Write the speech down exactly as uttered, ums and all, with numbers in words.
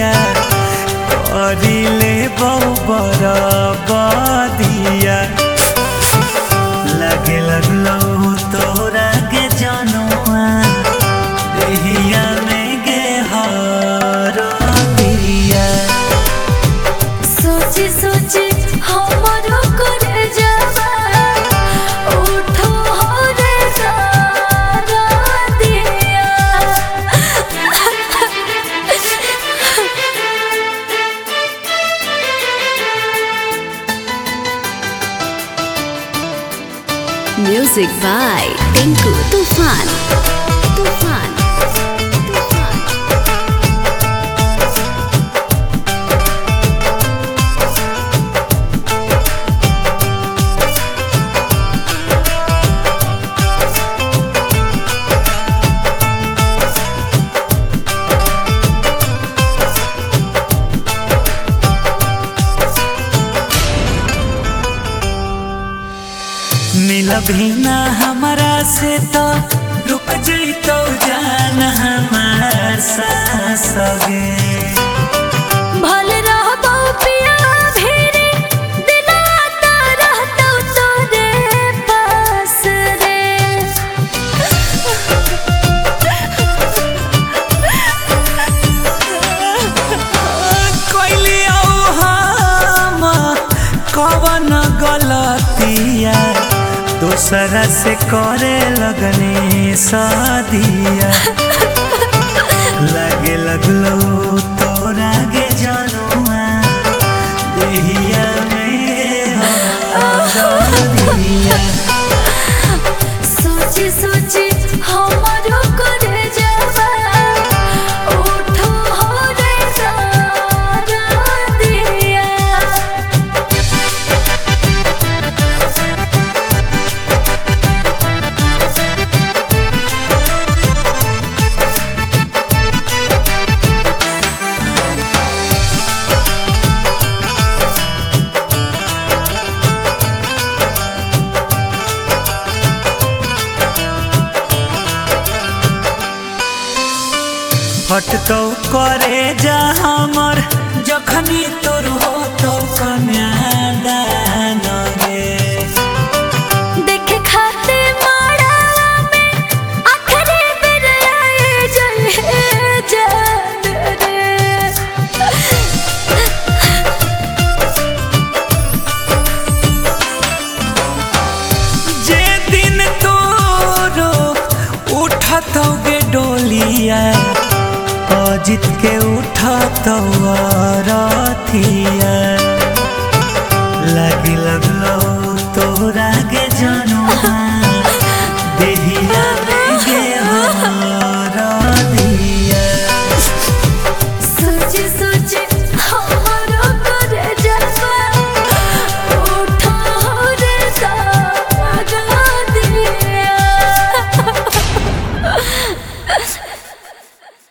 करिले बहु बरबादिया लगे लगलो तोरा के जनुआ देहिया में गे हरदिया। सोची सोची हमरो करे जावा उठो रे सारा दिया। Music by Tinku Tufan. Tufan. Tufan. मिलबी ना हमारा से तो रुक जइतो जान हमार सासगे। भले रहबो पिया भिरी दिनाता रहतो तोरे पास रे। कोइली औ हम कवन गलतिया दूसरा से करे लगने शादिया लगे लगलो तोरा के जनुआ देहिया में हरदिया। सोची सोची हमरो करे जावा उठो रे सारा दिया। फटतो करे जा हमर जखनी तोर हो तो कन्यादान गे। देखे खाते माड़ा में आखिरी बेर आए जले जान रे। जे दिन तोरो उठतो गे डोलिया अजित के उठतो रथिया लगी लगलो